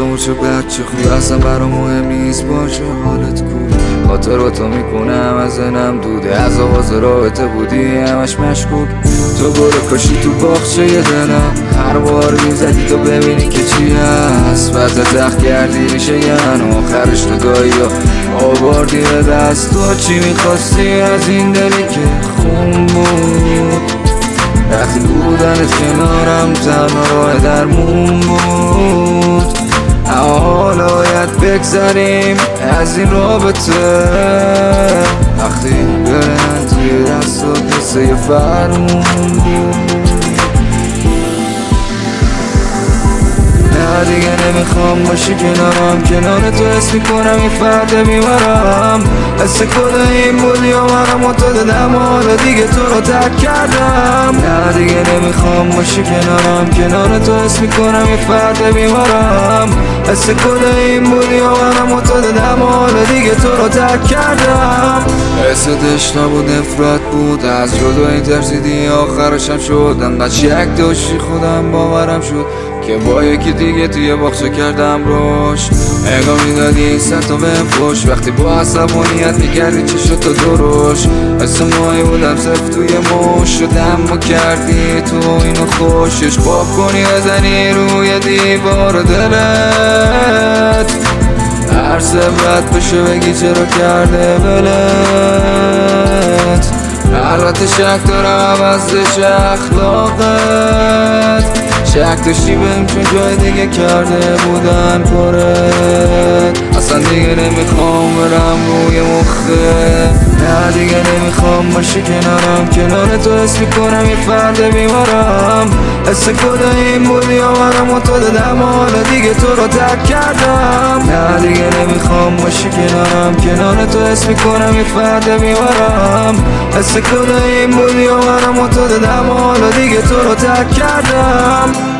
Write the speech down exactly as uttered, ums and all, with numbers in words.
و چه بچه خوی اصلا برا مهم نیست باشه حالت کو خاطراتو میکنم از ذهنم دوده از آغاز رابطه بودی همش مشکوک تو برو کاشی تو باغچه دلم هر بار میزدی تو ببینی که چی هست وقت تخت کردی میشه یعنی آخرش تو دایی ها آوردی به دست تو چی میخواستی از این دلی که خون بود وقتی بودنت کنارم تنها راه درمون بود اما حالا باید بگذریم از این رابطه وقتی برن توی دستات مثل یه فرمون بود نه دیگه نمیخوام باشی کنارم کنار تو حس میکنم این فرد میبرم حس کده این بودی و منم تو دادم حالا دیگه تو رو ترک کردم نه دیگه نمیخوام باشی کنارم کنار تو حس میکنم این فرد میبرم حس کده این بودی و منم تو دادم حالا دیگه تو رو ترک کردم حس دشت نبود نفرت بود از جدایی ترسیدی آخرشم شد انقدر شک داشتی خودم باورم شد که با یکی دیگه توی باغچه کردم روش نگاه میدادی این سطح بهم فوش وقتی با عصبانیت میکردی چه شد تو دروش حس ماهی بودم صرف توی موش شدم ما کردی تو اینو خوشش باب کنی بزنی روی دیوار دلت هر سبت بشه بگی چرا کرده بلت البته شک دارم عوضش اخلاقت شک داشتی بهم چون جای دیگه کرده بودن پرت اصلا دیگه نمیخوام برم روی مخه نه دیگه نمیخوام باشی کنارم کنار تو حس میکنم یه فرد بیمارم حس کده این بودی و منم تو دادم حالا دیگه تو رو ترک کردم نه دیگه نمیخوام باشی کنارم کنار تو حس میکنم یه فرد بیمارم حس کده این بودی و منم تو دادم حالا دیگه تو رو ترک کردم